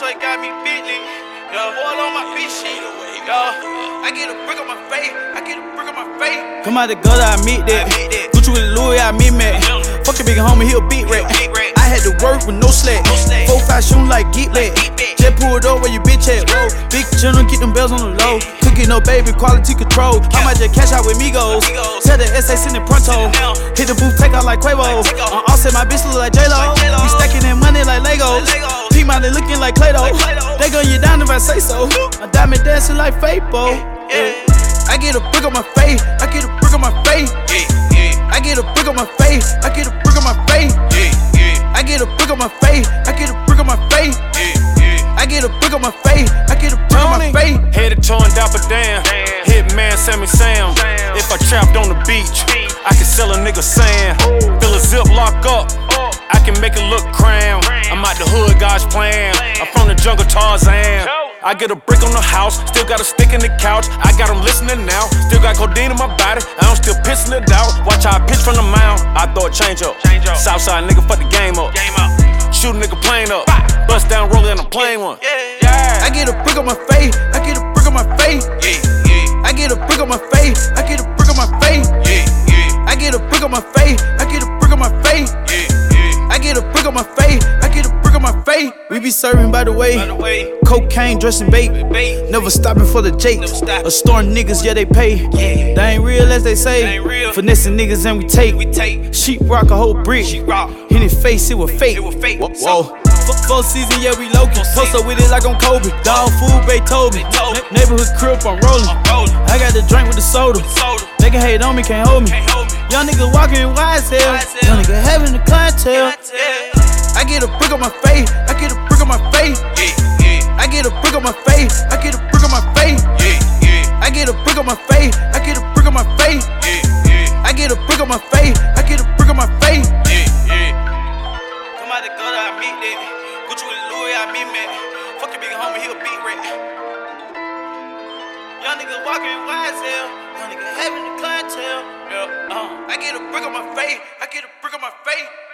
so it got me bitly. Yo, all on my bitch shit. Yo, I get a brick on my face. I get a brick on my face. Come out the gutter, I meet that. Gucci with Louis, I meet Mac. Fuck a big homie, he a beat rat. I had to work with no slack. 4-5 shooting like get back. Just pulled up where you bitch at. Whoa. Big children, keep them bells on the low. Cooking no baby, quality control. I might just cash out with Migos. Tell the SA send it pronto. Hit the booth, take out like Quavo. On offset, my bitch look like J-Lo. We stacking that money like Legos. Peak out, they looking like Play-Doh. They gun you down if I say so. My diamond dancing like Fabo. I get a brick on my face. I get a brick on my face. I get a brick on my face. I get a brick on my face. I get a brick on my face. I get a brick on my face. I get a brick on my face. I get a brick on my face. Headed torn dapper damn. Hitman Sammy Sam. If I trapped on the beach, I can sell a nigga sand. Fill a zip lock up. I can make it look cram. I'm out the hood, God's plan. I'm from the jungle, Tarzan. I get a brick on the house, still got a stick in the couch. I got them listening now, still got codeine in my body. I'm still pissing it out. Watch how I pitch from the mound. I throw a change up. Southside nigga, fuck the game up. Shoot a nigga plane up. Bust down, roll in a plane one. I get a brick on my face. I get a brick on my face. I get a brick on my face. I get a brick on my face. I get a brick on my face. I get a brick on my face. I get a brick on my face. I get a brick on my face. We be serving by the way. Cocaine, dressing bait. Never stopping for the Jake. A store niggas, yeah, they pay. They ain't real as they say. Finessing niggas and we take. Sheep rock a whole brick. In his face, it was fake. Whoa. Full season, yeah, we low-key. Post up with it like I'm Kobe. Dog food, Beethoven. Neighborhood crib, I'm rolling. I got the drink with the soda. They can hate on me, can't hold me. Young nigga walking wide as hell. Young nigga having the clientele. I get a brick on my face. I get a brick on my face. I get a brick on my face. I get a brick on my face. I get a brick on my face. I get a brick on my face. I get a brick on my face. I get a brick on my face. Come out the gutter, I meet that. Gucci with Louis, I meet Mac. Fuck a big homie, he a beat rat. Young nigga walking wide as hell. Young nigga having the clientele. I get a brick on my face. I get a brick on my face.